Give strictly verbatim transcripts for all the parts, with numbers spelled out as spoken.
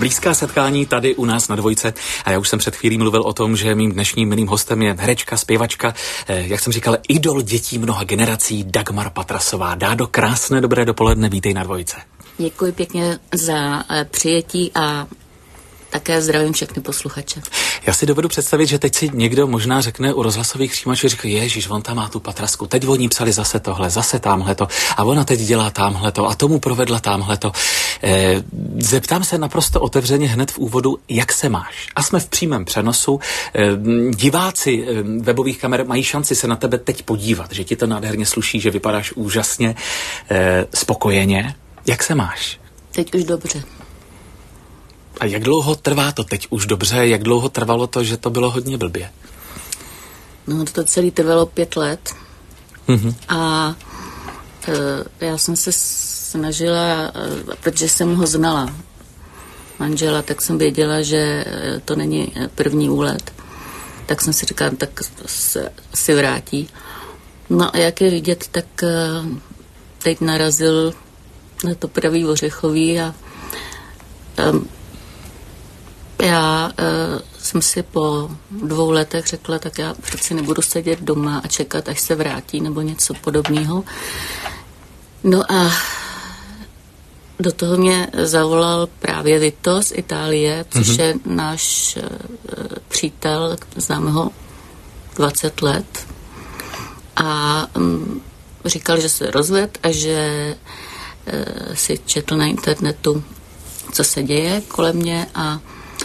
Blízká setkání tady u nás na Dvojce a já už jsem před chvílí mluvil o tom, že mým dnešním milým hostem je herečka, zpěvačka, jak jsem říkal, idol dětí mnoha generací Dagmar Patrasová. Dádo, krásné dobré dopoledne, vítej na Dvojce. Děkuji pěkně za přijetí a také zdravím všechny posluchače. Já si dovedu představit, že teď si někdo možná řekne u rozhlasových přijímačů, říká, ježiš, on tam má tu Patrasku, teď oni psali zase tohle, zase támhleto a ona teď dělá támhleto a tomu provedla támhleto. E, zeptám se naprosto otevřeně hned v úvodu, jak se máš? A jsme v přímém přenosu. E, diváci e, webových kamer mají šanci se na tebe teď podívat, že ti to nádherně sluší, že vypadáš úžasně, e, spokojeně. Jak se máš? Teď už dobře. A jak dlouho trvá to teď už dobře? Jak dlouho trvalo to, že to bylo hodně blbě? No to celé trvalo pět let. Mm-hmm. A e, já jsem se snažila, e, protože jsem ho znala, manžela, tak jsem věděla, že to není první úlet. Tak jsem si říkala, tak se si vrátí. No a jak je vidět, tak e, teď narazil na to pravý ořechový a e, Já uh, jsem si po dvou letech řekla, tak já přeci nebudu sedět doma a čekat, až se vrátí, nebo něco podobného. No a do toho mě zavolal právě Vito z Itálie, což mm-hmm. je náš uh, přítel, známe ho dvacet let. A um, říkal, že se rozved a že uh, si četl na internetu, co se děje kolem mě a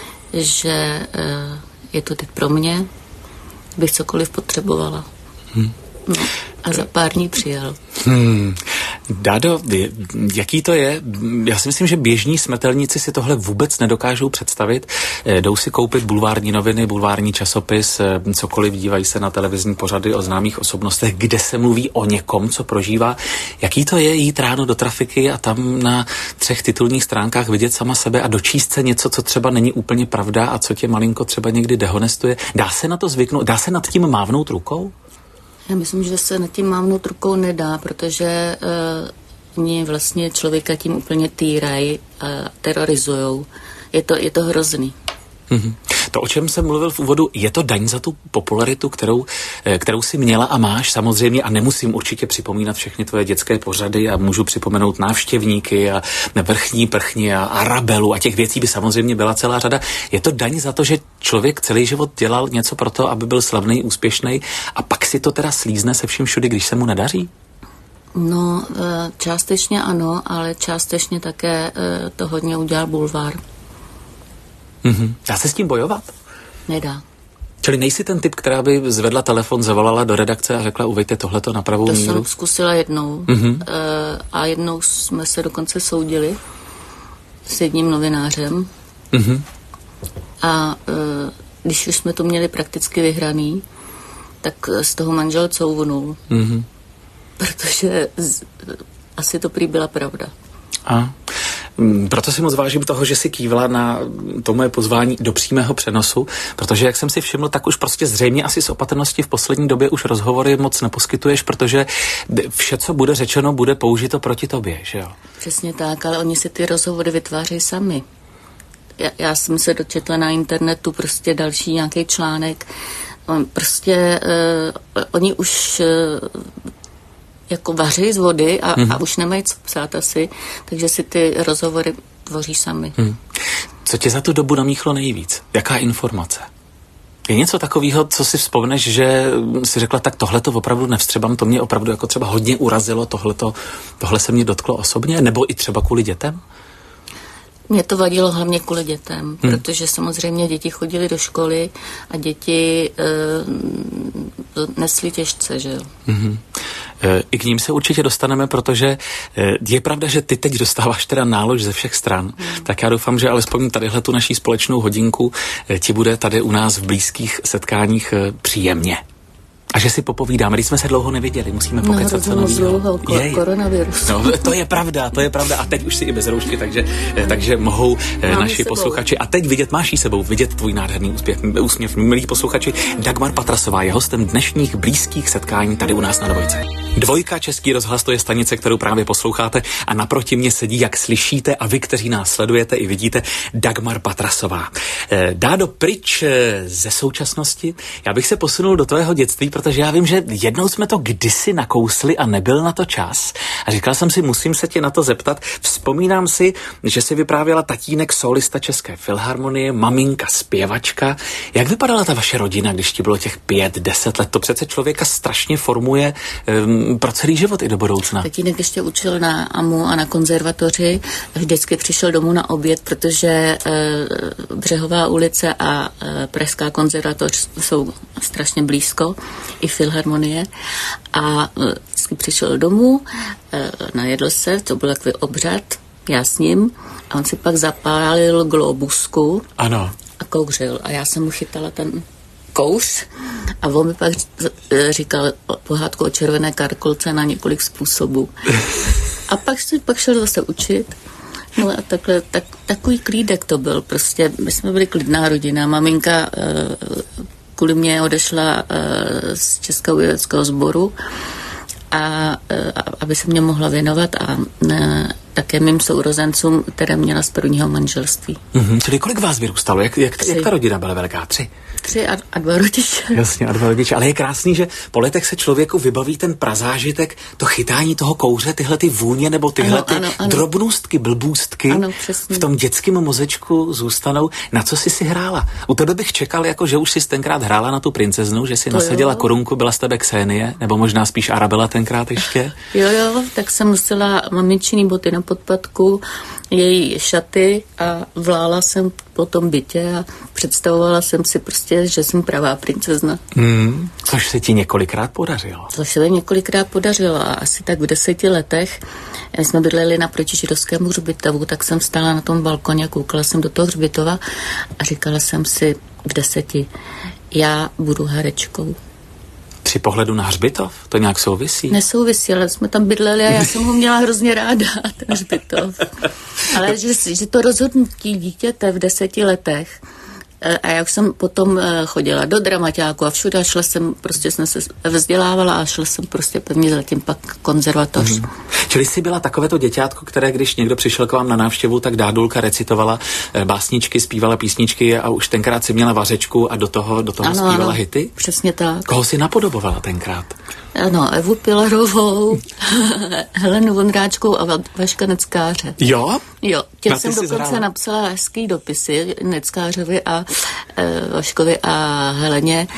že uh, je to teď pro mě, bych cokoliv potřebovala. Hmm. No, a za pár dní přijel. Hmm. Dádo, jaký to je? Já si myslím, že běžní smrtelníci si tohle vůbec nedokážou představit. Jdou si koupit bulvární noviny, bulvární časopis, cokoliv, dívají se na televizní pořady o známých osobnostech, kde se mluví o někom, co prožívá. Jaký to je jít ráno do trafiky a tam na třech titulních stránkách vidět sama sebe a dočíst se něco, co třeba není úplně pravda a co tě malinko třeba někdy dehonestuje? Dá se na to zvyknout? Dá se nad tím mávnout rukou? Já myslím, že se nad tím mávnout rukou nedá, protože uh, oni vlastně člověka tím úplně týrají a terorizujou. Je to, je to hrozný. Mm-hmm. To, o čem jsem mluvil v úvodu, je to daň za tu popularitu, kterou, kterou si měla a máš samozřejmě a nemusím určitě připomínat všechny tvoje dětské pořady a můžu připomenout Návštěvníky a Vrchní prchni a Arabelu a těch věcí by samozřejmě byla celá řada. Je to daň za to, že člověk celý život dělal něco pro to, aby byl slavný, úspěšný a pak si to teda slízne se vším všudy, když se mu nedaří? No, částečně ano, ale částečně také to hodně udělal bulvár. Mm-hmm. Dá se s tím bojovat? Nedá. Čili nejsi ten typ, která by zvedla telefon, zavolala do redakce a řekla, uvejte tohleto na pravou to míru? To jsem zkusila jednou. Mm-hmm. E, a jednou jsme se dokonce soudili s jedním novinářem. Mm-hmm. A e, když už jsme to měli prakticky vyhraný, tak z toho manžel couvnul. Mm-hmm. Protože z, asi to prý byla pravda. A proto si moc vážím toho, že si kývla na to moje pozvání do přímého přenosu, protože jak jsem si všiml, tak už prostě zřejmě asi z opatrnosti v poslední době už rozhovory moc neposkytuješ, protože vše, co bude řečeno, bude použito proti tobě, že jo? Přesně tak, ale oni si ty rozhovory vytvářejí sami. Já, já jsem se dočetla na internetu prostě další nějaký článek. Prostě uh, oni už... Uh, jako vaří z vody a, hmm. a už nemají co psát asi, takže si ty rozhovory tvoří sami. Hmm. Co tě za tu dobu namíchlo nejvíc? Jaká informace? Je něco takového, co si vzpomeneš, že si řekla, tak tohle to opravdu nevstřebám, to mě opravdu jako třeba hodně urazilo, tohleto, tohle se mě dotklo osobně, nebo i třeba kvůli dětem? Mě to vadilo hlavně kvůli dětem, hmm. protože samozřejmě děti chodily do školy a děti e, nesly těžce, že jo. Hmm. E, I k ním se určitě dostaneme, protože e, je pravda, že ty teď dostáváš teda nálož ze všech stran, hmm. tak já doufám, že alespoň tadyhle tu naší společnou hodinku e, ti bude tady u nás v blízkých setkáních e, příjemně. A že si popovídáme, když jsme se dlouho neviděli, musíme pokecat co novýho. Ko- koronavirus. No, to je pravda, to je pravda. A teď už si i bez roušky, takže, takže mohou Mám naši posluchači. A teď vidět, máš jí sebou, vidět tvůj nádherný úspěch, úsměv. Milí posluchači, Dagmar Patrasová je hostem dnešních blízkých setkání tady u nás na Dvojce. Dvojka, Český rozhlas, to je stanice, kterou právě posloucháte a naproti mě sedí, jak slyšíte a vy, kteří nás sledujete i vidíte, Dagmar Patrasová. Dádo, pryč ze současnosti, já bych se posunul do tvého dětství, protože já vím, že jednou jsme to kdysi nakousli a nebyl na to čas. A říkal jsem si, musím se tě na to zeptat. Vzpomínám si, že si vyprávěla tatínek solista České filharmonie, maminka zpěvačka. Jak vypadala ta vaše rodina, když ti bylo těch pět, deset let? To přece člověka strašně formuje um, pro celý život i do budoucna. Tatínek ještě učil na á em u a na konzervatoři. Vždycky přišel domů na oběd, protože uh, Břehová ulice a uh, Pražská konzervatoř jsou strašně blízko, i filharmonie. A uh, vždycky přišel domů, uh, najedl se, to byl takový obřad, já s ním, a on si pak zapálil globusku. Ano. A kouřil. A já jsem mu chytala ten kouř a on mi pak říkal pohádku o červené karkolce na několik způsobů. A pak, pak šel zase učit. No a takhle, tak, takový klídek to byl. Prostě my jsme byli klidná rodina. Maminka kvůli mě odešla z Českého uměleckého sboru, a, a aby se mě mohla věnovat a ne, také mým sourozencům, které měla z prvního manželství. Mm-hmm. Čili kolik vás vyrůstalo? Jak, jak, jak ta rodina byla velká? Tři? Tři a, a dva rodiče. Jasně, a dva rodiče. Ale je krásný, že po letech se člověku vybaví ten prazážitek, to chytání toho kouře, tyhle ty vůně nebo tyhle ano, ty ano, ano. drobnůstky, blbůstky ano, v tom dětském mozečku zůstanou. Na co jsi si hrála? U tebe bych čekal, jako že už jsi tenkrát hrála na tu princeznu, že si to nasadila jo. korunku, byla z tebe Ksenie, nebo možná spíš Arabela tenkrát ještě? Jo, jo, tak jsem nosila mamičiny boty na podpatku, její šaty a vlála jsem po tom bytě a představovala jsem si prostě, že jsem pravá princezna. Hmm, což se ti několikrát podařilo. Což se mi několikrát podařilo a asi tak v deseti letech, když jsme bydleli naproti židovskému hřbitovu, tak jsem stála na tom balkoně, koukala jsem do toho hřbitova a říkala jsem si v deseti, já budu herečkou. Při pohledu na hřbitov? To nějak souvisí? Nesouvisí, ale jsme tam bydleli a já jsem ho měla hrozně ráda, ten hřbitov. Ale že, že to rozhodnutí dítěte v deseti letech, a já už jsem potom chodila do dramaťáku a všude a šla jsem, prostě jsem se vzdělávala a šla jsem prostě pevně zatím pak konzervatoř. Mm. Čili jsi byla takovéto děťátko, které když někdo přišel k vám na návštěvu, tak Dádulka recitovala básničky, zpívala písničky a už tenkrát si měla vařečku a do toho, do toho ano, zpívala ano, hity? Přesně tak. Koho si napodobovala tenkrát? Ano, Evu Pilarovou, Helenu Vondráčkou a Vaška Neckáře. Jo? Jo, těm jsem dokonce zhrála. Napsala hezký dopisy Neckářovi a e, Vaškovi a Heleně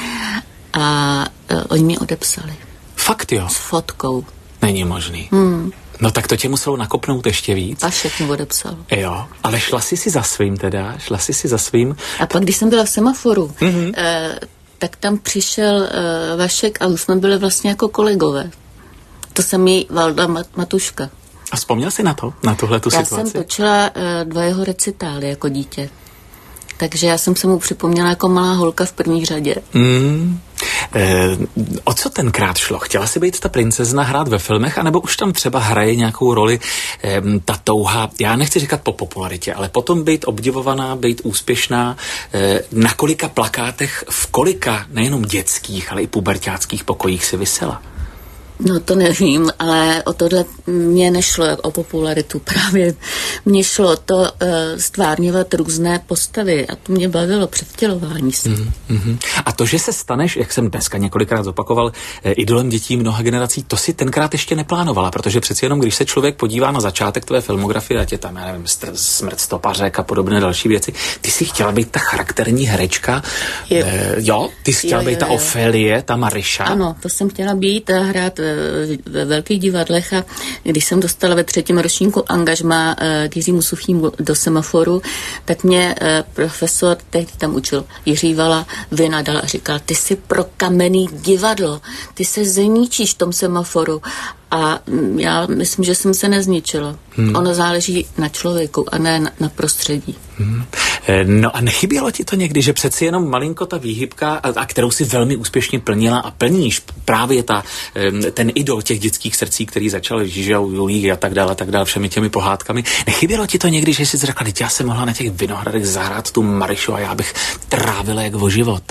a e, oni mi odepsali. Fakt jo? S fotkou. Není možný. Hmm. No tak to tě muselo nakopnout ještě víc. A všechno odepsal. Jo, ale šla jsi si za svým teda, šla jsi si za svým. A pak, když jsem byla v semaforu, mm-hmm. e, tak tam přišel uh, Vašek a už jsme byli vlastně jako kolegové. To jsem jí Valda Mat- Matuška. A vzpomněl jsi na to, na tuhle tu já situaci? Já jsem točila uh, dva jeho recitály jako dítě. Takže já jsem se mu připomněla jako malá holka v první řadě. Mm. E, o co tenkrát šlo? Chtěla si být ta princezna, hrát ve filmech, anebo už tam třeba hraje nějakou roli e, ta touha, já nechci říkat po popularitě, ale potom být obdivovaná, být úspěšná, e, na kolika plakátech, v kolika nejenom dětských, ale i puberťáckých pokojích si visela? No to nevím, ale o tohle mě nešlo o popularitu právě. Mně šlo to uh, stvárňovat různé postavy a to mě bavilo předtělování se. Mm, mm. A to, že se staneš, jak jsem dneska několikrát zopakoval, eh, idolem dětí mnoha generací, to si tenkrát ještě neplánovala, protože přeci jenom, když se člověk podívá na začátek tvé filmografie, ať je tam, já nevím, Smrt stopařek a podobné další věci, ty si chtěla být ta charakterní herečka, jo, eh, jo? Ty jsi chtěla jo, být jo, ta jo. Ofélie, ta Maryša. Ano, to jsem chtěla být a hrát ve velkých divadlech a když jsem dostala ve třetím ročníku angažmá k Jiřímu Suchýmu do semaforu, tak mě profesor, tehdy tam učil, Jiří Vala, vynadal a říkal, ty jsi pro kamenný divadlo, ty se zničíš v tom semaforu. A já myslím, že jsem se nezničila. Hmm. Ono záleží na člověku a ne na, na prostředí. Hmm. No a nechybělo ti to někdy, že přeci jenom malinko ta výhybka, a, a kterou si velmi úspěšně plnila a plníš, právě ta, ten idol těch dětských srdcí, který začal Žižou, Julí a tak dále, a tak dále, všemi těmi pohádkami. Nechybělo ti to někdy, že jsi řekla, že já jsem mohla na těch Vinohradech zahrát tu Maryšu a já bych trávila jak o život?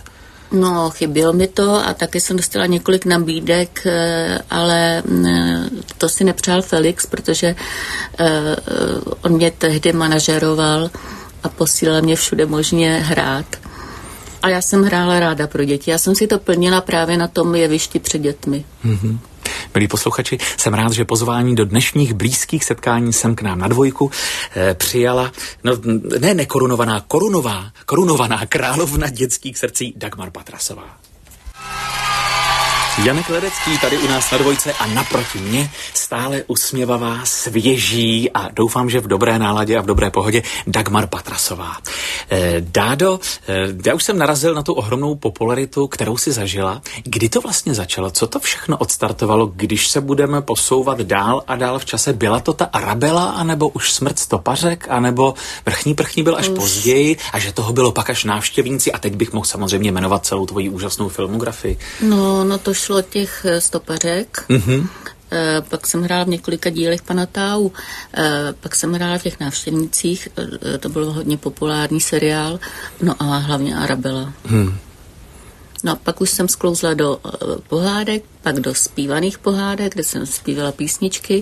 No, chybělo mi to a taky jsem dostala několik nabídek, ale to si nepřál Felix, protože on mě tehdy manažeroval a posílal mě všude možně hrát. A já jsem hrála ráda pro děti. Já jsem si to plnila právě na tom jevišti před dětmi. Mm-hmm. Milí posluchači, jsem rád, že pozvání do dnešních blízkých setkání sem k nám na Dvojku eh, přijala, no ne nekorunovaná, korunová, korunovaná královna dětských srdcí Dagmar Patrasová. Janek Ledecký tady u nás na Dvojce a naproti mě stále usměvavá, svěží a doufám, že v dobré náladě a v dobré pohodě Dagmar Patrasová. Eh, Dádo, eh, já už jsem narazil na tu ohromnou popularitu, kterou si zažila. Kdy to vlastně začalo? Co to všechno odstartovalo, když se budeme posouvat dál a dál v čase? Byla to ta Arabela, anebo už Smrt stopařek, anebo Vrchní prchní byl až už. později a že toho bylo pak až Návštěvníci a teď bych mohl samozřejmě jmenovat celou tvoji úžasnou filmografii. No, no to šlo těch stopařek, mm-hmm. e, pak jsem hrála v několika dílech Pana Táu, e, pak jsem hrála v těch Návštěvnících, e, to byl hodně populární seriál, no a hlavně Arabela. Hmm. No a pak už jsem sklouzla do e, pohádek, pak do zpívaných pohádek, kde jsem zpívala písničky.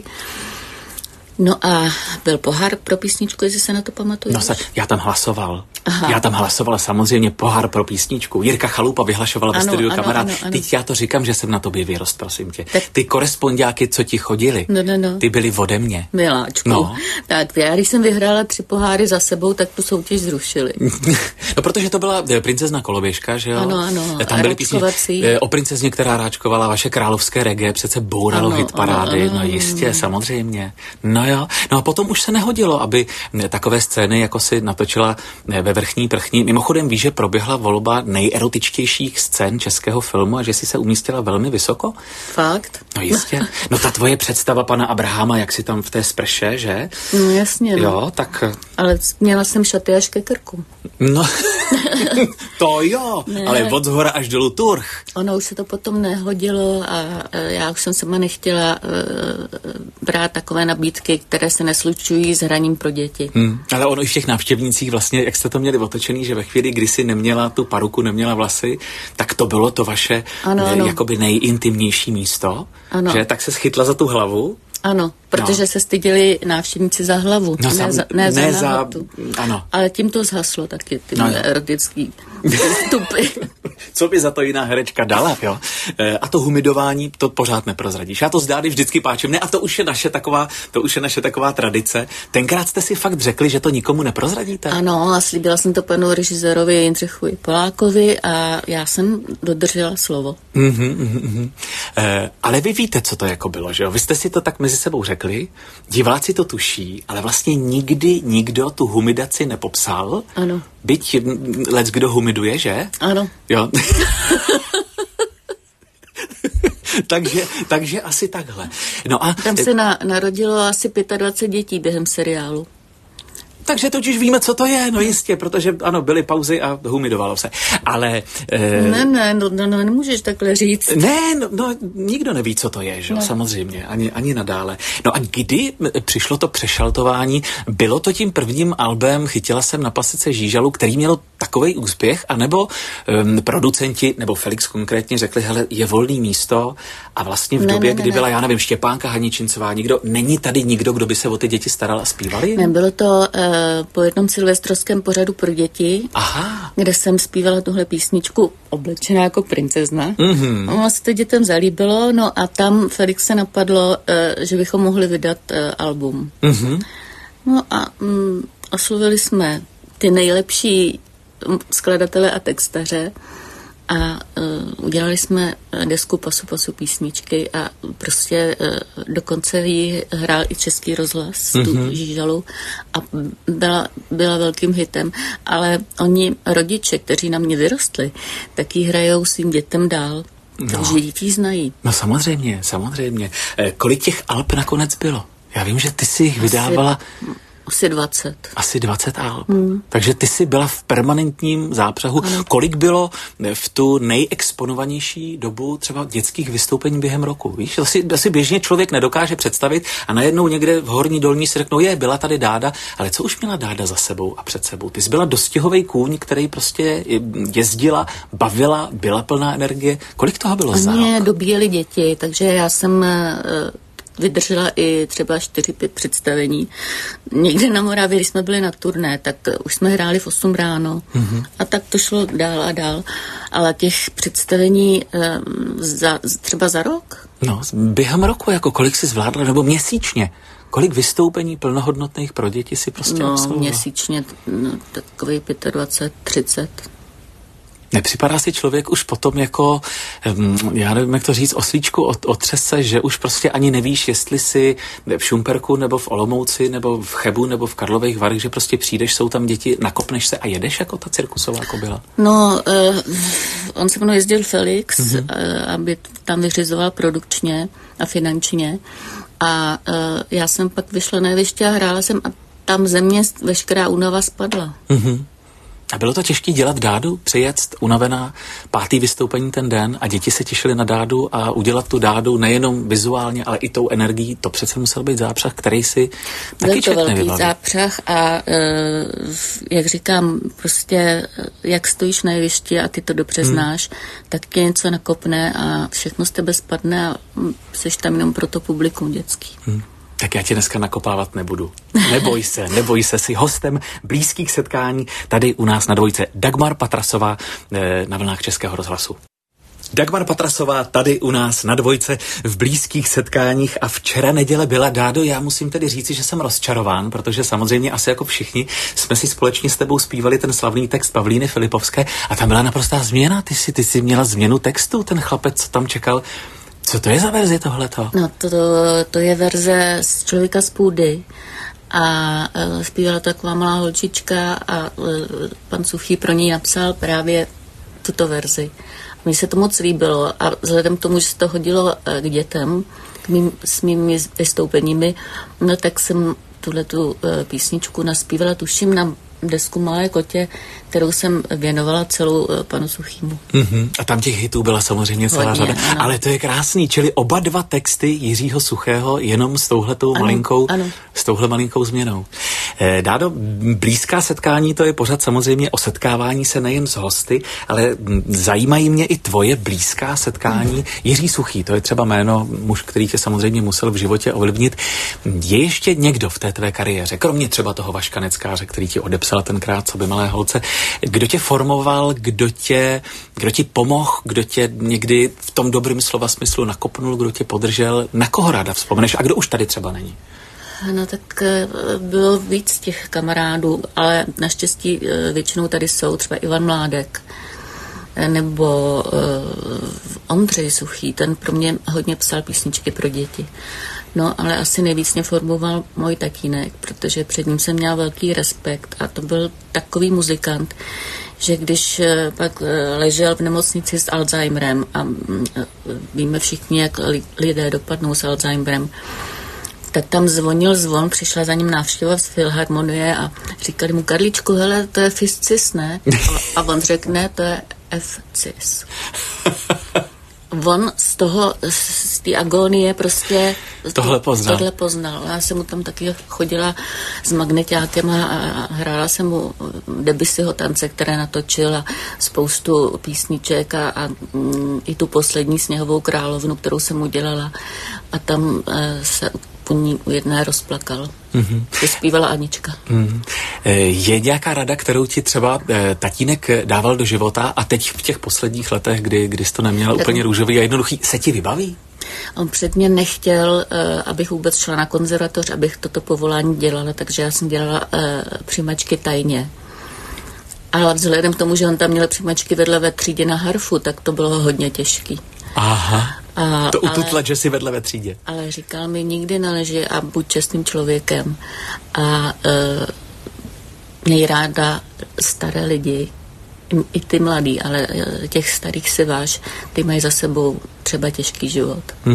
No a byl pohár pro písničku, jestli se na to pamatuješ? No se, já tam hlasoval. Aha. Já tam hlasovala samozřejmě pohár pro písničku. Jirka Chalupa vyhlašovala ve studiu Kamarád. Teď já to říkám, že jsem na tobě vyrost, prosím tě. Tak... Ty korespondiáky, co ti chodili, no, no, no. ty byli ode mě. Miláčku. No. Tak já, když jsem vyhrála tři poháry za sebou, tak tu soutěž zrušili. No, protože to byla princezna Koloběžka, že jo? Ano, ano. Tam byly písničky o princezně, která ráčkovala, vaše královské reggae, přece bouralo hitparády. No jistě, samozřejmě. No jo. No a potom už se nehodilo, aby takové scény, jako si natočila ve Vrchní prchní. Mimochodem víš, že proběhla volba nejerotičtějších scén českého filmu a že si se umístila velmi vysoko? Fakt? No jistě. No ta tvoje představa pana Abrahama, jak si tam v té sprše, že? No jasně. No. Jo, tak... Ale měla jsem šaty až ke krku. No, to jo, ne. Ale od zhora až dolů turh. Ono už se to potom nehodilo a já už jsem sama nechtěla uh, brát takové nabídky, které se neslučují s hraním pro děti. Hmm, ale ono i v těch Návštěvnících vlastně, jak jste to měli otočený, že ve chvíli, kdy si neměla tu paruku, neměla vlasy, tak to bylo to vaše ano, ne, ano. jakoby nejintimnější místo, ano. že tak se schytla za tu hlavu. Ano, protože no. se styděli návštěvníci za hlavu, no, ne, sam, za, ne, ne za za... Ano. Ale tím to zhaslo taky, ty no, erotický vstupy. Co by za to jiná herečka dala, jo? E, a to humidování, to pořád neprozradíš. Já to s Dády vždycky páčím. Ne, a to už je naše taková, to už je naše taková tradice. Tenkrát jste si fakt řekli, že to nikomu neprozradíte? Ano, a slíbila jsem to panu režisérovi Jindřichovi Polákovi a já jsem dodržela slovo. Mm-hmm, mm-hmm. E, ale vy víte, co to jako bylo, že jo? Vy jste si to tak mezi sebou řekli, diváci to tuší, ale vlastně nikdy nikdo tu humidaci nepopsal. Ano. Byť lec kdo humiduje, že? Ano. Jo. takže, takže asi takhle. No a tam se na, narodilo asi dvacet pět dětí během seriálu. Takže totiž víme, co to je, no jistě, protože ano, byly pauzy a humidovalo se. Ale... E... Ne, ne, no, no, no, nemůžeš takhle říct. Ne, no, no nikdo neví, co to je, že no. samozřejmě, ani, ani nadále. No a kdy přišlo to přešaltování, bylo to tím prvním albem Chytila jsem na pasice žížalu, který měl takovej úspěch, anebo um, producenti, nebo Felix konkrétně řekli, hele, je volný místo a vlastně v ne, době, ne, ne, kdy ne. byla, já nevím, Štěpánka Haničincová, nikdo, není tady nikdo, kdo by se o ty děti staral a zpívali? Ne, bylo to... Uh... po jednom silvestrovském pořadu pro děti, Aha. kde jsem zpívala tuhle písničku oblečená jako princezna. Mm-hmm. Ono se to dětem zalíbilo, no a tam Felix se napadlo, že bychom mohli vydat album. Mm-hmm. No a mm, oslovili jsme ty nejlepší skladatele a textaře a uh, udělali jsme desku Pasu Pasu písničky a prostě uh, dokonce ji hrál i Český rozhlas, mm-hmm. tu žížalu a byla, byla velkým hitem, ale oni rodiče, kteří na mě vyrostli, tak ji hrajou svým dětem dál, no. takže děti znají. No samozřejmě, samozřejmě. E, kolik těch alb nakonec bylo? Já vím, že ty si jich vydávala... Asi dvacet. Asi dvacet alb. Hmm. Takže ty jsi byla v permanentním zápřehu. Ano. Kolik bylo v tu nejexponovanější dobu třeba dětských vystoupení během roku? Víš, asi, asi běžně člověk nedokáže představit a najednou někde v horní dolní si řeknou, je, byla tady Dáda, ale co už měla Dáda za sebou a před sebou? Ty jsi byla dostihovej kůň, který prostě jezdila, bavila, byla plná energie. Kolik toho bylo za rok? Mě dobíjeli děti, takže já jsem vydržela i třeba čtyři, pět představení. Někde na Moravě, když jsme byli na turné, tak už jsme hráli v osm ráno mm-hmm. a tak to šlo dál a dál. Ale těch představení za, třeba za rok? No, během roku, jako kolik jsi zvládla, nebo měsíčně? Kolik vystoupení plnohodnotných pro děti si prostě no, absolvovala? Měsíčně no, takový dvacet pět, třicet. Nepřipadá si člověk už potom jako, já nevím, jak to říct, oslíčku od, otřese, že už prostě ani nevíš, jestli si v Šumperku, nebo v Olomouci, nebo v Chebu, nebo v Karlových Varech, že prostě přijdeš, jsou tam děti, nakopneš se a jedeš jako ta cirkusová kobila? No, uh, on se mnou jezdil Felix, mm-hmm. uh, aby tam vyřizoval produkčně a finančně. A uh, já jsem pak vyšla na jeviště a hrála jsem a tam ze mě veškerá únava spadla. Mm-hmm. A bylo to těžké dělat Dádu, přijet unavená, pátý vystoupení ten den a děti se těšily na Dádu a udělat tu Dádu nejenom vizuálně, ale i tou energií, to přece musel být zápřah, který si taky člověk nevybaví. Byl to velký zápřah a e, jak říkám, prostě jak stojíš na jevišti a ty to dobře hmm. znáš, tak tě něco nakopne a všechno z tebe spadne a seš tam jenom pro to publikum dětský. Hmm. Tak já tě dneska nakopávat nebudu. Neboj se, neboj se, jsi hostem blízkých setkání tady u nás na Dvojce. Dagmar Patrasová na vlnách Českého rozhlasu. Dagmar Patrasová tady u nás na Dvojce v blízkých setkáních a včera neděle byla. Dádo, já musím tedy říci, že jsem rozčarován, protože samozřejmě asi jako všichni jsme si společně s tebou zpívali ten slavný text Pavlíny Filipovské a tam byla naprostá změna. Ty si, ty si měla změnu textu, ten chlapec, co tam čekal. Co to je za verzi tohleto? No to, to, to je verze z Člověka z půdy a uh, zpívala to taková malá holčička a uh, pan Suchý pro ní napsal právě tuto verzi. Mně se to moc líbilo a vzhledem k tomu, že se to hodilo uh, k dětem, k mým, s mými vystoupeními, no tak jsem tuhletu uh, písničku naspívala, tuším, na desku Malé kotě, kterou jsem věnovala celou uh, panu Suchýmu. Mm-hmm. A tam těch hitů byla samozřejmě celá Hodně, řada. ano. Ale to je krásný, čili oba dva texty Jiřího Suchého jenom s touhletou ano, malinkou, ano. s touhle malinkou změnou. Eh, Dádo, blízká setkání, to je pořád samozřejmě o setkávání se nejen s hosty, ale zajímají mě i tvoje blízká setkání. Mm. Jiří Suchý, to je třeba jméno, muž, který tě samozřejmě musel v životě ovlivnit. Je ještě někdo v té tvé kariéře, kromě třeba toho Vaška Neckáře, který ti odepsal tenkrát, co by malé holce, kdo tě formoval, kdo tě, kdo ti pomohl, kdo tě někdy v tom dobrým slova smyslu nakopnul, kdo tě podržel, na koho ráda vzpomeneš a kdo už tady třeba není? No tak bylo víc těch kamarádů, ale naštěstí většinou tady jsou třeba Ivan Mládek nebo uh, Ondřej Suchý, ten pro mě hodně psal písničky pro děti. No, ale asi nejvíc mě formoval můj tatínek, protože před ním jsem měla velký respekt a to byl takový muzikant, že když pak ležel v nemocnici s Alzheimerem a víme všichni, jak lidé dopadnou s Alzheimerem, tak tam zvonil zvon, přišla za ním návštěva z Filharmonie a říkali mu, Karličku, hele, to je Fiscis, ne? A on řekl, ne, to je F-cis. On z toho, z té agonie prostě tohle poznal. Tohle poznal. Já jsem mu tam taky chodila s magneťákem a, a hrála jsem mu Debussyho tance, které natočil a spoustu písniček a, a m, i tu poslední Sněhovou královnu, kterou jsem udělala a tam e, se po ní u jedné rozplakal. Mm-hmm. To zpívala Anička. Mm. Je nějaká rada, kterou ti třeba e, tatínek dával do života a teď v těch posledních letech, kdy, kdy jsi to neměla tak úplně růžový a jednoduchý, se ti vybaví? On předně nechtěl, e, abych vůbec šla na konzervatoř, abych toto povolání dělala, takže já jsem dělala e, přijímačky tajně. Ale vzhledem k tomu, že on tam měl přijímačky vedle ve třídě na harfu, tak to bylo hodně těžký. Aha. A, to ututlat, že jsi vedle ve třídě. Ale říkal mi, nikdy neleži a buď čestným člověkem. A e, měj ráda staré lidi, i, i ty mladý, ale těch starých si váž, ty mají za sebou třeba těžký život. Mm-hmm.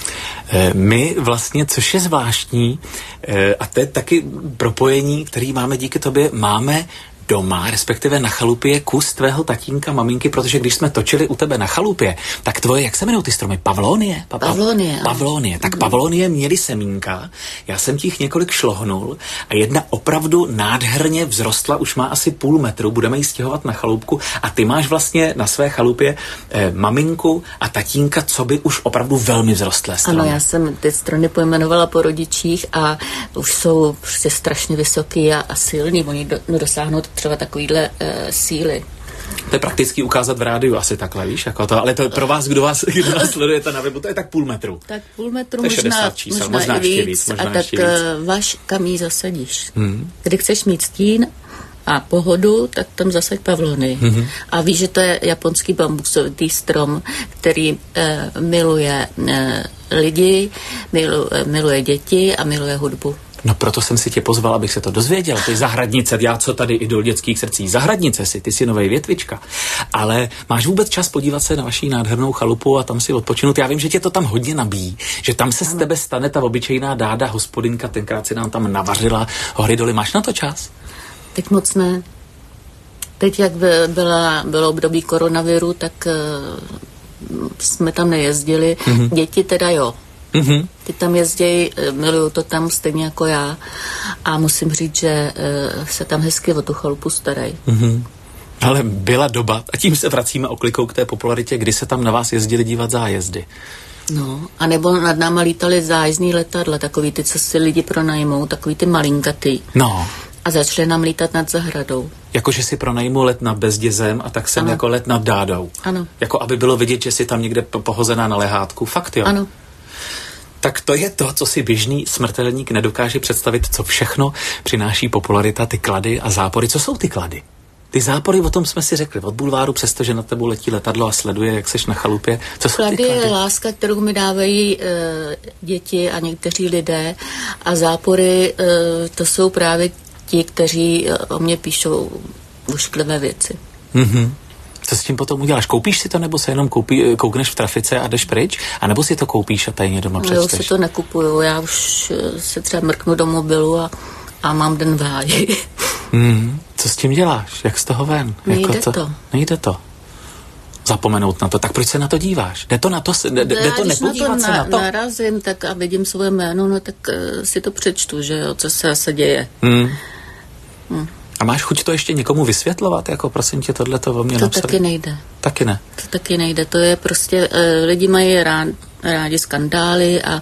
My vlastně, což je zvláštní, a to je taky propojení, který máme díky tobě, máme doma, respektive na chalupě je kus tvého tatínka, maminky, protože když jsme točili u tebe na chalupě, tak tvoje, jak se jmenují ty stromy? Pavlonie? Pa- Pavlonie. Pavlonie. Tak pavlonie měly semínka, já jsem těch několik šlohnul a jedna opravdu nádherně vzrostla, už má asi půl metru, budeme ji stěhovat na chalupku a ty máš vlastně na své chalupě eh, maminku a tatínka, co by už opravdu velmi vzrostlé stromy. Ano, já jsem ty strony pojmenovala po rodičích a už jsou prostě strašně vysoký a, a silný, oni do, dosáhnou třeba takovýhle uh, síly. To je prakticky ukázat v rádiu asi takhle, víš, jako to, ale to pro vás, kdo vás, kdo vás sledujete na webu, to je tak půl metru. Tak půl metru, to je možná, čísel, možná, možná i víc, víc možná a tak víc. váš, kam jí zasadíš. Hmm. Když chceš mít stín a pohodu, tak tam zasaď pavlony. Hmm. A víš, že to je japonský bambusový strom, který eh, miluje eh, lidi, milu, eh, miluje děti a miluje hudbu. No proto jsem si tě pozval, abych se to dozvěděl. Ty zahradnice, já co tady idol dětských srdcí, zahradnice si, ty si novej větvička. Ale máš vůbec čas podívat se na vaší nádhernou chalupu a tam si odpočinout? Já vím, že tě to tam hodně nabíjí, že tam se z tebe stane ta obyčejná dáda, hospodinka, tenkrát si nám tam navařila hory doly. Máš na to čas? Teď moc ne. Teď, jak byla, bylo období koronaviru, tak uh, jsme tam nejezdili. Mm-hmm. Děti teda jo. Mm-hmm. Ty tam jezdějí, miluju to tam stejně jako já a musím říct, že uh, se tam hezky o tu chalupu starají. Mm-hmm. Ale byla doba, a tím se vracíme oklikou k té popularitě, kdy se tam na vás jezdili dívat zájezdy. No, a nebo nad náma lítali zájezdní letadla, takový ty, co si lidi pronajmou, takový ty malinkatý. No. A začali nám lítat nad zahradou. Jakože si pronajmu let nad Bezdězem a tak jsem ano. Jako let nad Dádou. Ano. Jako aby bylo vidět, že si tam někde pohozená na lehátku. Fakt jo. Ano. Tak to je to, co si běžný smrtelník nedokáže představit, co všechno přináší popularita, ty klady a zápory. Co jsou ty klady? Ty zápory, o tom jsme si řekli, od bulváru, přestože na tebou letí letadlo a sleduje, jak seš na chalupě. Co jsou klady ty klady? Je láska, kterou mi dávají e, děti a někteří lidé a zápory e, to jsou právě ti, kteří o mě píšou ušklivé věci. Mhm. Co s tím potom uděláš? Koupíš si to, nebo se jenom koupí, koukneš v trafice a jdeš pryč? A nebo si to koupíš a tajně doma přečteš? Já už si to nekupuju, já už se třeba mrknu do mobilu a, a mám den v háji. Mm, co s tím děláš? Jak z toho ven? Nejde jako to, to. Nejde to. Zapomenout na to. Tak proč se na to díváš? Jde to na to, jde, jde to nepodívat na to se na to? narazím tak a vidím svoje jméno, no tak uh, si to přečtu, že jo, co se se děje. Mm. Mm. A máš chuť to ještě někomu vysvětlovat? Jako prosím tě, tohle to o mě To napsat? taky nejde. Taky ne? To taky nejde. To je prostě, uh, lidi mají rád, rádi skandály a uh,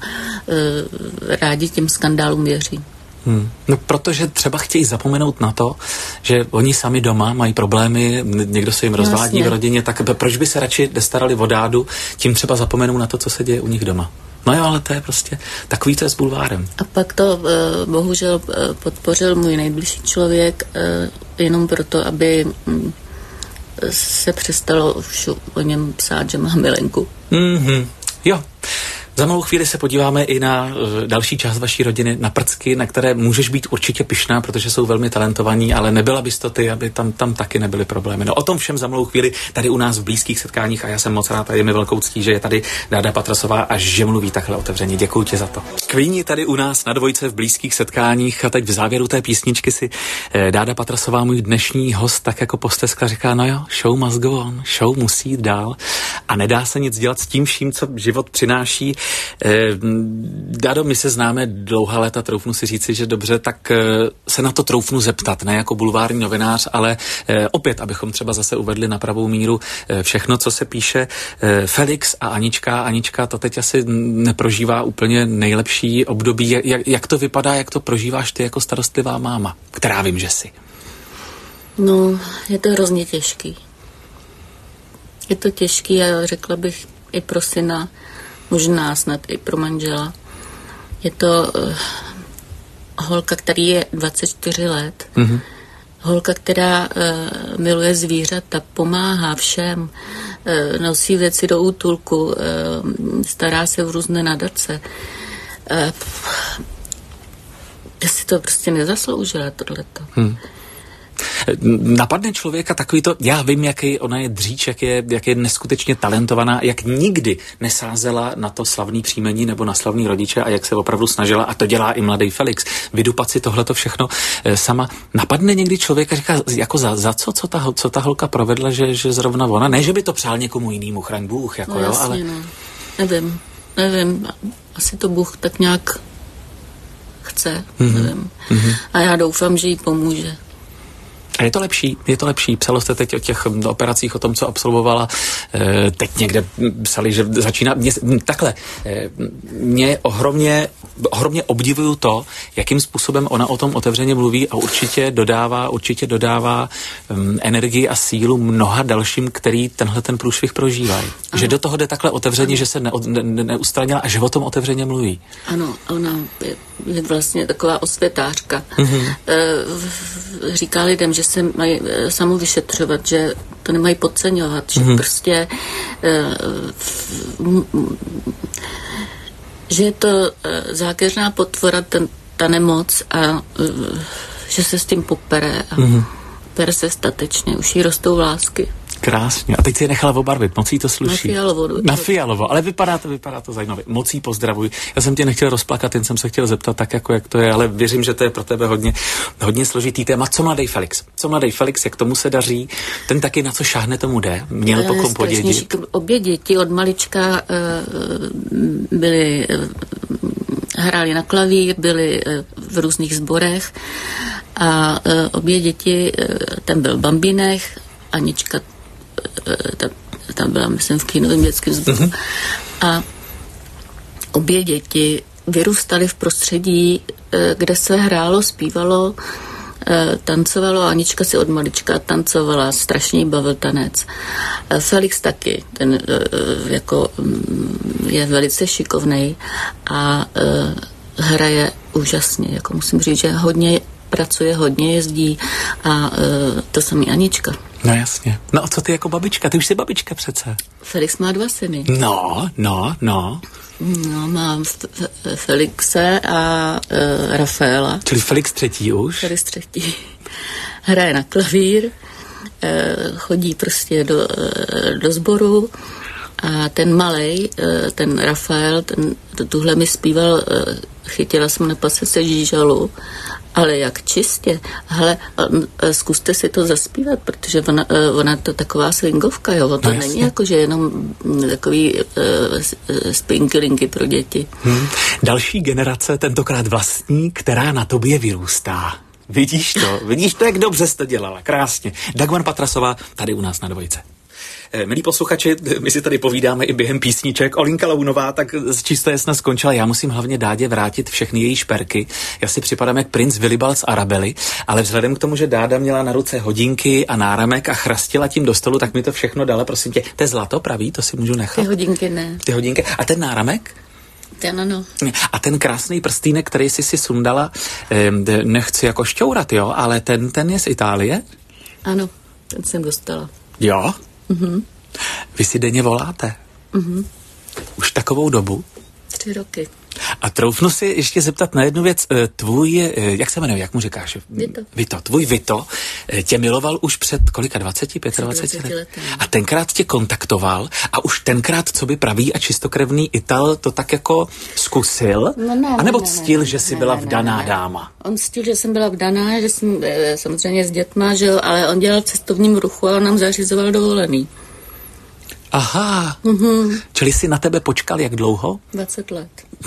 rádi těm skandálům věří. Hmm. No protože třeba chtějí zapomenout na to, že oni sami doma mají problémy, někdo se jim rozvádí Jasně. v rodině, tak proč by se radši starali o dádu, tím třeba zapomenou na to, co se děje u nich doma. No jo, ale to je prostě takový, to je s bulvárem. A pak to uh, bohužel uh, podpořil můj nejbližší člověk uh, jenom proto, aby um, se přestalo už o něm psát, že má milenku. Mm-hmm. Jo. Za malou chvíli se podíváme i na uh, další část vaší rodiny, na prcky, na které můžeš být určitě pyšná, protože jsou velmi talentovaní, ale nebyla bys to ty, aby tam, tam taky nebyly problémy. No o tom všem za malou chvíli tady u nás v blízkých setkáních a já jsem moc rád a je mi velkou ctí, že je tady Dáda Patrasová a že mluví takhle otevřeně. Děkuji ti za to. Queeni tady u nás na dvojce v blízkých setkáních a teď v závěru té písničky si eh, Dáda Patrasová, můj dnešní host, tak jako posteskla říká, no jo, show must go on, show musí jít dál a nedá se nic dělat s tím vším, co život přináší. Dádo, my se známe dlouhá léta, troufnu si říci, že dobře, tak se na to troufnu zeptat, ne jako bulvární novinář, ale opět, abychom třeba zase uvedli na pravou míru všechno, co se píše. Felix a Anička, Anička to teď asi neprožívá úplně nejlepší období. Jak, jak to vypadá, jak to prožíváš ty jako starostlivá máma, která vím, že jsi? No, je to hrozně těžký. Je to těžký a řekla bych i pro syna, možná snad i pro manžela. Je to uh, holka, který je dvacet čtyři let. Mm-hmm. Holka, která uh, miluje zvířata, pomáhá všem, uh, nosí věci do útulku, uh, stará se v různé nadace. Uh, já si to prostě nezasloužila, tohleto. Hmm. Napadne člověka takový to, já vím, jaký ona je dříč, jak je, jak je neskutečně talentovaná, jak nikdy nesázela na to slavný příjmení nebo na slavný rodiče a jak se opravdu snažila, a to dělá i mladý Felix, vydupat si tohleto všechno e, sama. Napadne někdy člověka, říká, jako za, za co, co ta, co ta holka provedla, že, že zrovna ona, ne, že by to přál někomu jinému, chraň Bůh, jako no, jo, jasně, ale... No. Nevím, nevím, asi to Bůh tak nějak chce, mm-hmm. nevím. Mm-hmm. A já doufám, že jí pomůže. A je to lepší, je to lepší. Psalo jste teď o těch operacích, o tom, co absolvovala. E, teď někde psali, že začíná... Mě, takhle, e, mě ohromně, ohromně obdivuju to, jakým způsobem ona o tom otevřeně mluví a určitě dodává, určitě dodává um, energii a sílu mnoha dalším, který tenhle ten průšvih prožívají. Ano. Že do toho jde takhle otevřeně, ano. Že se neod, ne, ne, neustranila a že o tom otevřeně mluví. Ano, ona je, je vlastně taková osvětářka. Mm-hmm. E, říká lidem, že se mají samo vyšetřovat, že to nemají podceňovat, že mm-hmm. prostě uh, že je to uh, zákeřná potvora, ten, ta nemoc a uh, že se s tím popere a mm-hmm. pere se statečně, už jí rostou vlásky. Krásně. A teď si je nechala obarvit, moc jí to sluší. Na fialovo. Na fialovo, ale vypadá to, vypadá to zajímavě. Moc jí pozdravuj. Já jsem tě nechtěl rozplakat, jen jsem se chtěl zeptat tak, jako jak to je, ale věřím, že to je pro tebe hodně, hodně složitý téma. Co mladý Felix? Co mladý Felix, jak tomu se daří? Ten taky na co šáhne, tomu jde. Měl to kom podědit. Obě děti od malička uh, byly, uh, hráli na klavír, byli uh, v různých sborech a uh, obě děti, uh, ten byl v Bambinech, Anička Ta, tam byla, myslím, v kínovém dětském sboru. Mm-hmm. A obě děti vyrůstaly v prostředí, kde se hrálo, zpívalo, tancovalo. Anička si od malička tancovala, strašně jí bavil tanec. Felix taky, ten jako je velice šikovnej a hraje úžasně. Jako musím říct, že hodně pracuje, hodně jezdí a to samý Anička. No jasně. No a co ty jako babička? Ty už jsi babička přece. Felix má dva syny. No, no, no. No, mám F- Felixe a uh, Rafaela. Čili Felix třetí už? Felix třetí. Hraje na klavír, uh, chodí prostě do, uh, do sboru a ten malej, uh, ten Rafael, ten, tuhle mi zpíval, uh, chytila jsem na pase se žížalu, ale jak čistě. Hele, zkuste si to zaspívat, protože ona, ona je to taková swingovka, jo. To no, není jako, že jenom takový uh, spinky-linky pro děti. Hmm. Další generace, tentokrát vlastní, která na tobě vyrůstá. Vidíš to? Vidíš to, jak dobře jsi to dělala. Krásně. Dagmar Patrasová tady u nás na Dvojce. Milí posluchači, my si tady povídáme i během písniček. Olinka Lounová tak z čisté jasna skončila. Já musím hlavně Dádě vrátit všechny její šperky. Já si připadám jak princ Willibald z Arabely, ale vzhledem k tomu, že Dáda měla na ruce hodinky a náramek a chrastila tím do stolu, tak mi to všechno dala, prosím tě. To je zlato pravý, to si můžu nechat. Ty hodinky ne. Ty hodinky. A ten náramek? Ten ano. A ten krásný prstýnek, který jsi si sundala, nechci jako šťourat, jo, ale ten, ten je z Itálie? Ano, ten jsem dostala. Jo? Mhm. Vy si denně voláte? Mhm. Už takovou dobu? Tři roky. A troufnu si ještě zeptat na jednu věc. Tvůj, jak se jmenuje, jak mu říkáš? Vito. Vito. Tvůj Vito tě miloval už před kolika, dvaceti, pětadvaceti let? A tenkrát tě kontaktoval a už tenkrát, co by pravý a čistokrevný Ital, to tak jako zkusil? No ne, a nebo ne, ctil, ne, že jsi ne, byla ne, vdaná ne, ne. dáma? On ctil, že jsem byla vdaná, že jsem samozřejmě s dětma, že jo, ale on dělal cestovním ruchu a on nám zařizoval dovolený. Aha, mm-hmm. Čili jsi na tebe počkal jak dlouho? dvacet let.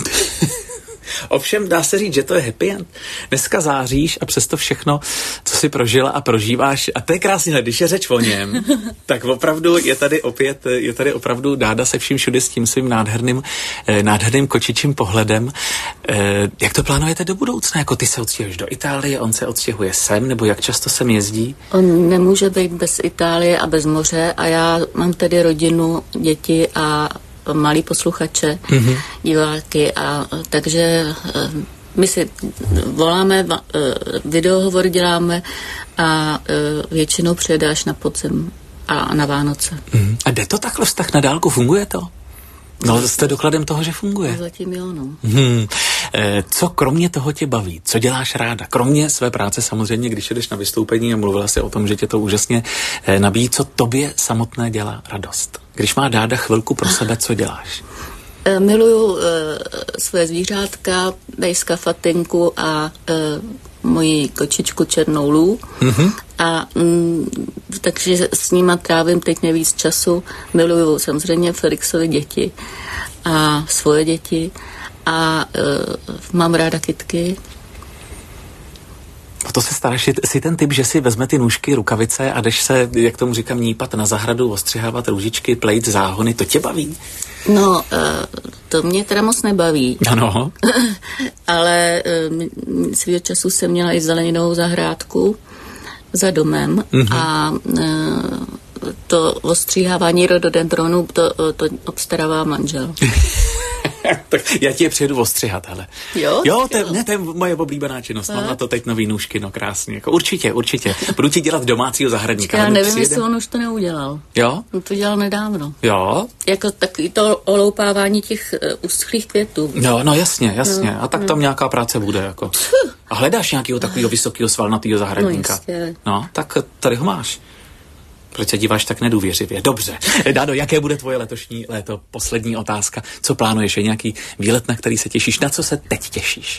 Ovšem dá se říct, že to je happy end. Dneska záříš a přesto všechno, co si prožila a prožíváš, a to je krásně, když je řeč o něm, tak opravdu je tady opět, je tady opravdu Dáda se vším všude s tím svým nádherným, eh, nádherným kočičím pohledem. Eh, jak to plánujete do budoucna? Jako ty se odstěhuješ do Itálie, on se odstěhuje sem, nebo jak často sem jezdí? On nemůže být bez Itálie a bez moře a já mám tedy rodinu, děti a malí posluchače, mm-hmm. diváky a takže my si voláme, videohovor děláme a většinou přijedáš na podzim a na Vánoce. Mm. A jde to takhle vztah na dálku? Funguje to? No, jste dokladem toho, že funguje. No, zatím jo, no. Hmm. Co kromě toho tě baví? Co děláš ráda? Kromě své práce samozřejmě, když jdeš na vystoupení a mluvila si o tom, že tě to úžasně nabíjí, co tobě samotné dělá radost? Když má Dáda chvilku pro sebe, co děláš? Miluju uh, svoje zvířátka, Bejska Fatinku a uh, moji kočičku Černou Lů. Mm-hmm. A um, takže s nima trávím teď nejvíc času. Miluju samozřejmě Felixovi děti a svoje děti a uh, mám ráda kytky. O to se staráš, jsi ten typ, že si vezme ty nůžky, rukavice a jdeš se, jak tomu říkám, nípat na zahradu, ostřihávat růžičky, plejt záhony, to tě baví? No, to mě teda moc nebaví. Ano. Ale svýho času jsem měla i zeleninovou zahrádku za domem mm-hmm. a to ostříhávání rododendronů, to, to obstarává manžel. Tak já ti je přijedu ostřihat, hele. Jo? Jo, to, ne, to je moje oblíbená činnost. Mám na to teď nový nůžky, no krásně. Jako určitě, určitě. Budu ti dělat domácího zahradníka. Já nevím, jestli on už to neudělal. Jo? On to dělal nedávno. Jo? Jako takový to oloupávání těch uh, uschlých květů. Jo, no jasně, jasně. No, a tak tam no. nějaká práce bude, jako. A hledáš nějakého takového vysokého svalnatého zahradníka? No jistě. No, tak tady ho máš. Proč se díváš tak nedůvěřivě? Dobře. Dádo, jaké bude tvoje letošní léto? Poslední otázka. Co plánuješ? Je nějaký výlet, na který se těšíš? Na co se teď těšíš?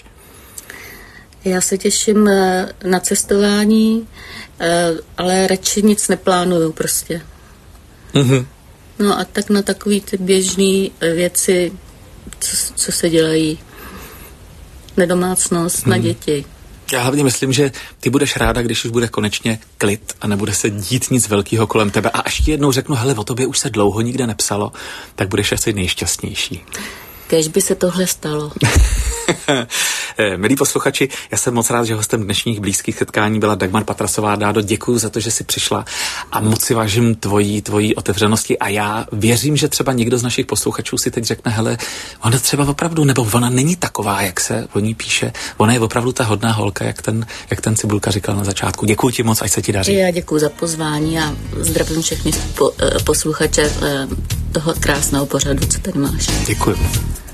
Já se těším na cestování, ale radši nic neplánuju prostě. Mm-hmm. No a tak na takový ty běžný věci, co, co se dělají na domácnost, mm. na děti. Já hlavně myslím, že ty budeš ráda, když už bude konečně klid a nebude se dít nic velkého kolem tebe. A až ti jednou řeknu, hele, o tobě už se dlouho nikde nepsalo, tak budeš asi nejšťastnější. Kéž by se tohle stalo. Milí posluchači, já jsem moc rád, že hostem dnešních blízkých setkání byla Dagmar Patrasová. Dádo, děkuji za to, že jsi přišla a moc si vážím tvojí, tvojí otevřenosti a já věřím, že třeba někdo z našich posluchačů si teď řekne, hele, ona třeba opravdu, nebo ona není taková, jak se o ní píše, ona je opravdu ta hodná holka, jak ten, jak ten Cibulka říkal na začátku. Děkuji ti moc, ať se ti daří. Já děkuji za pozvání a zdravím všechny po, posluchače toho krásného pořadu, co tady máš. Děkuji.